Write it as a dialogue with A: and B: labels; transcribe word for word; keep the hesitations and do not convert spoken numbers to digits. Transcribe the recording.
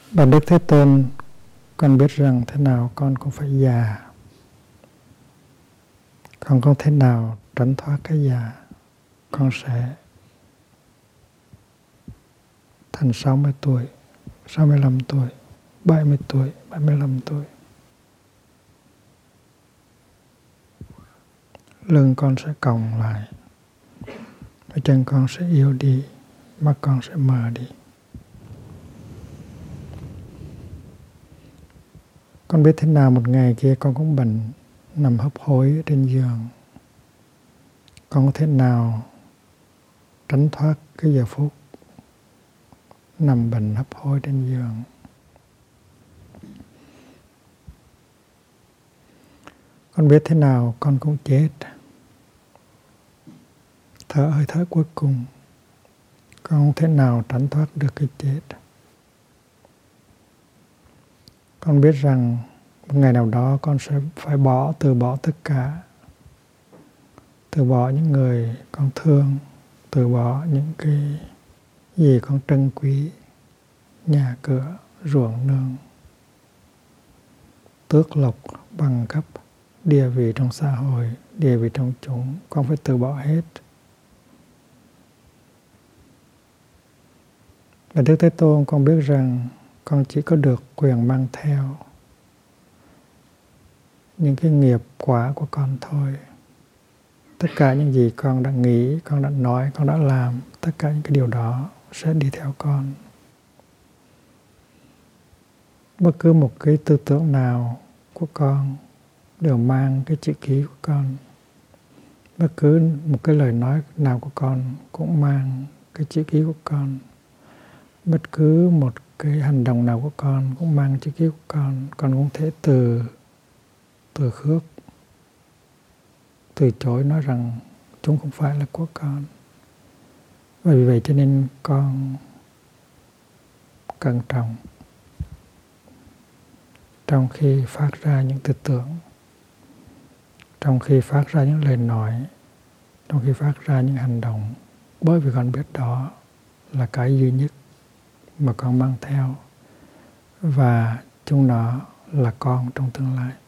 A: Bạch Đức Thế Tôn, con biết rằng thế nào con cũng phải già. Con không thể nào tránh thoát cái già. Con sẽ thành sáu mươi tuổi, sáu mươi lăm tuổi, bảy mươi tuổi, bảy mươi lăm tuổi. Lưng con sẽ còng lại, chân con sẽ yếu đi, mắt con sẽ mờ đi. Con biết thế nào một ngày kia con cũng bệnh, nằm hấp hối trên giường. Con có thể nào tránh thoát cái giờ phút nằm bệnh hấp hối trên giường. Con biết thế nào con cũng chết. Thở hơi thở cuối cùng, con không thể nào tránh thoát được cái chết. Con biết rằng một ngày nào đó con sẽ phải bỏ, từ bỏ tất cả. Từ bỏ những người con thương, từ bỏ những cái gì con trân quý, nhà cửa, ruộng nương, tước lộc, bằng cấp, địa vị trong xã hội, địa vị trong chúng, con phải từ bỏ hết. Và Đức Thế Tôn, con biết rằng con chỉ có được quyền mang theo những cái nghiệp quả của con thôi. Tất cả những gì con đã nghĩ, con đã nói, con đã làm, tất cả những cái điều đó sẽ đi theo con. Bất cứ một cái tư tưởng nào của con đều mang cái chữ ký của con. Bất cứ một cái lời nói nào của con cũng mang cái chữ ký của con. Bất cứ một cái hành động nào của con cũng mang chữ ký của con. Con cũng thể từ từ khước, từ chối nói rằng chúng không phải là của con. Và vì vậy cho nên con cẩn trọng trong khi phát ra những tư tưởng, trong khi phát ra những lời nói, trong khi phát ra những hành động, bởi vì con biết đó là cái duy nhất mà con mang theo và chúng nó là con trong tương lai.